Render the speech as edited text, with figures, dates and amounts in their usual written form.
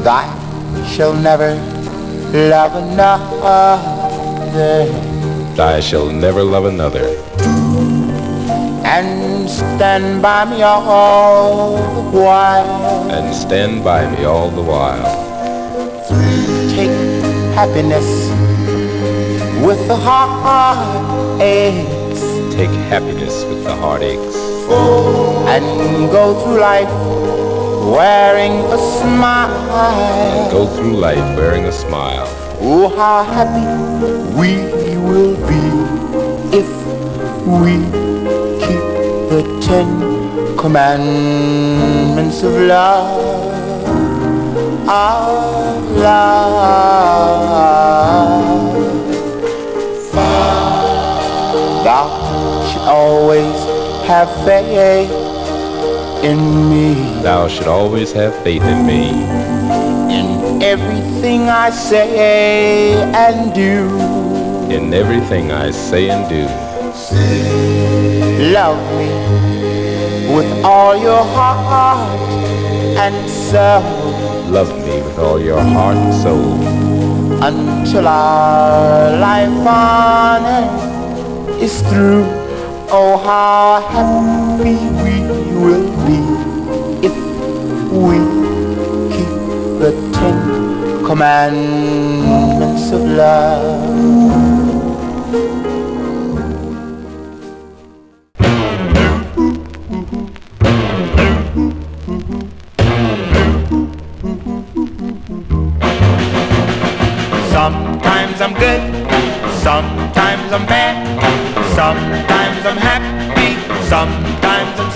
Thou shalt never love another. I shall never love another. And stand by me all the while. And stand by me all the while. Take happiness with the heartaches. Take happiness with the heartaches. And go through life wearing a smile. And go through life wearing a smile. Oh, how happy we will be if we keep the 10 commandments of love. Of love. Thou should always have faith in me. Thou should always have faith in me. In everything I say and do. In everything I say and do. Love me with all your heart and soul. Love me with all your heart and soul. Until our life on earth is through. Oh, how happy we will be if we keep the 10 commandments of love. Sometimes I'm good, sometimes I'm bad, sometimes I'm happy, sometimes I'm